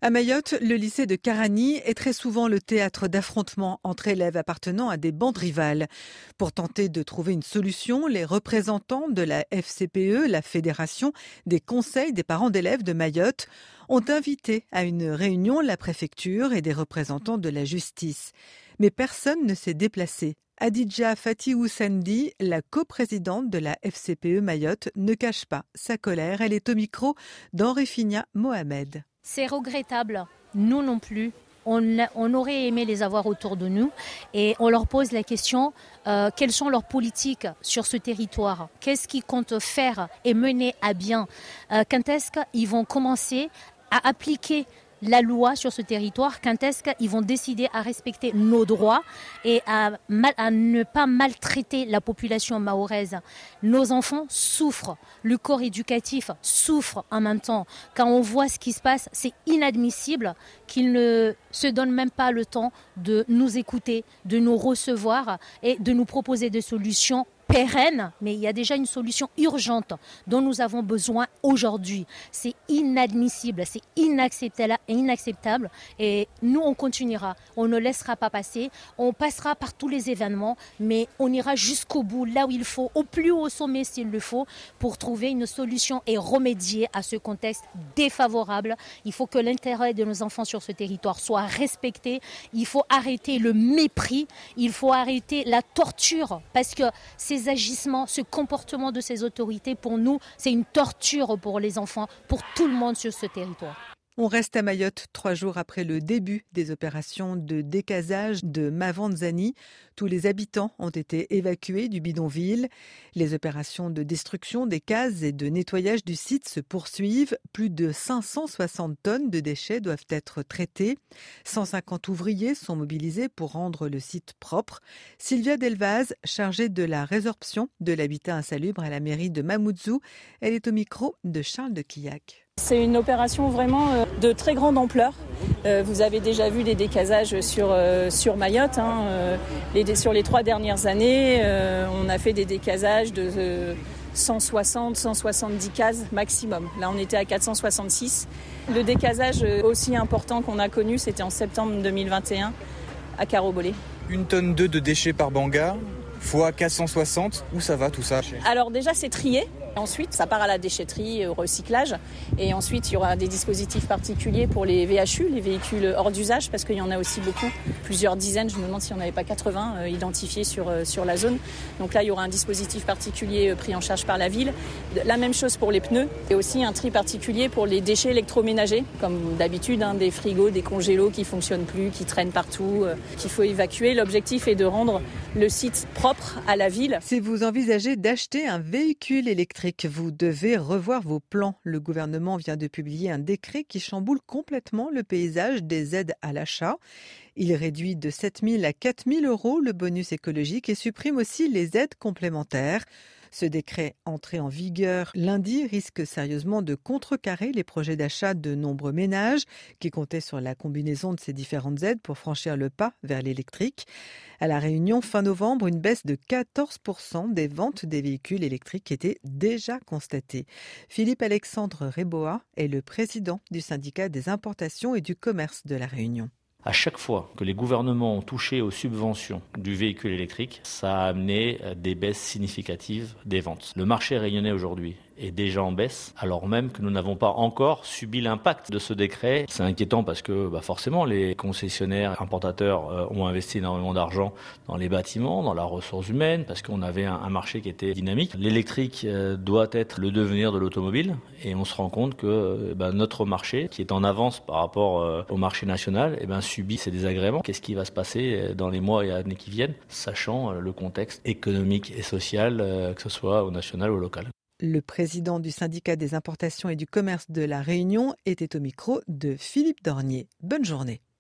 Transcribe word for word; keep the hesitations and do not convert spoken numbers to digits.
À Mayotte, le lycée de Karani est très souvent le théâtre d'affrontements entre élèves appartenant à des bandes rivales. Pour tenter de trouver une solution, les représentants de la F C P E, la Fédération des conseils des parents d'élèves de Mayotte, ont invité à une réunion la préfecture et des représentants de la justice. Mais personne ne s'est déplacé. Adidja Fatihou Sendi, la coprésidente de la F C P E Mayotte, ne cache pas sa colère. Elle est au micro d'Henri Figna Mohamed. C'est regrettable, nous non plus. On, on aurait aimé les avoir autour de nous et on leur pose la question, euh, quelles sont leurs politiques sur ce territoire? Qu'est-ce qu'ils comptent faire et mener à bien? euh, Quand est-ce qu'ils vont commencer à appliquer la loi sur ce territoire? Quand est-ce qu'ils vont décider à respecter nos droits et à, mal, à ne pas maltraiter la population mahoraise? Nos enfants souffrent, le corps éducatif souffre en même temps. Quand on voit ce qui se passe, c'est inadmissible qu'ils ne se donnent même pas le temps de nous écouter, de nous recevoir et de nous proposer des solutions pérenne, mais il y a déjà une solution urgente dont nous avons besoin aujourd'hui. C'est inadmissible, c'est inacceptable, inacceptable et nous on continuera, on ne laissera pas passer, on passera par tous les événements, mais on ira jusqu'au bout, là où il faut, au plus haut sommet s'il le faut, pour trouver une solution et remédier à ce contexte défavorable. Il faut que l'intérêt de nos enfants sur ce territoire soit respecté, il faut arrêter le mépris, il faut arrêter la torture, parce que ces agissements, ce comportement de ces autorités, pour nous, c'est une torture pour les enfants, pour tout le monde sur ce territoire. On reste à Mayotte trois jours après le début des opérations de décasage de Mavanzani. Tous les habitants ont été évacués du bidonville. Les opérations de destruction des cases et de nettoyage du site se poursuivent. Plus de cinq cent soixante tonnes de déchets doivent être traitées. cent cinquante ouvriers sont mobilisés pour rendre le site propre. Sylvia Delvaz, chargée de la résorption de l'habitat insalubre à la mairie de Mamoudzou, elle est au micro de Charles de Quillac. C'est une opération vraiment de très grande ampleur. Vous avez déjà vu des décasages sur, sur Mayotte. Hein. Les, sur les trois dernières années, on a fait des décasages de cent soixante, cent soixante-dix cases maximum. Là, on était à quatre cent soixante-six. Le décasage aussi important qu'on a connu, c'était en septembre deux mille vingt et un à Carobolé. Une tonne deux de déchets par bangar, fois quatre cent soixante. Où ça va tout ça? Alors déjà, c'est trié. Ensuite, ça part à la déchetterie, au recyclage. Et ensuite, il y aura des dispositifs particuliers pour les V H U, les véhicules hors d'usage, parce qu'il y en a aussi beaucoup, plusieurs dizaines. Je me demande s'il n'y en avait pas quatre-vingts euh, identifiés sur, euh, sur la zone. Donc là, il y aura un dispositif particulier euh, pris en charge par la ville. La même chose pour les pneus. Et aussi un tri particulier pour les déchets électroménagers, comme d'habitude, hein, des frigos, des congélos qui ne fonctionnent plus, qui traînent partout, euh, qu'il faut évacuer. L'objectif est de rendre le site propre à la ville. Si vous envisagez d'acheter un véhicule électrique, vous devez revoir vos plans. Le gouvernement vient de publier un décret qui chamboule complètement le paysage des aides à l'achat. Il réduit de sept mille à quatre mille euros le bonus écologique et supprime aussi les aides complémentaires. Ce décret, entré en vigueur lundi, risque sérieusement de contrecarrer les projets d'achat de nombreux ménages qui comptaient sur la combinaison de ces différentes aides pour franchir le pas vers l'électrique. À La Réunion, fin novembre, une baisse de quatorze pour cent des ventes des véhicules électriques était déjà constatée. Philippe-Alexandre Réboa est le président du syndicat des importations et du commerce de La Réunion. À chaque fois que les gouvernements ont touché aux subventions du véhicule électrique, ça a amené des baisses significatives des ventes. Le marché réunionnais aujourd'hui est déjà en baisse, alors même que nous n'avons pas encore subi l'impact de ce décret. C'est inquiétant parce que bah forcément les concessionnaires importateurs euh, ont investi énormément d'argent dans les bâtiments, dans la ressource humaine, parce qu'on avait un, un marché qui était dynamique. L'électrique euh, doit être le devenir de l'automobile et on se rend compte que euh, bah, notre marché, qui est en avance par rapport euh, au marché national, eh ben, subit ces désagréments. Qu'est-ce qui va se passer dans les mois et années qui viennent, sachant euh, le contexte économique et social, euh, que ce soit au national ou au local. Le président du syndicat des importations et du commerce de La Réunion était au micro de Philippe Dornier. Bonne journée.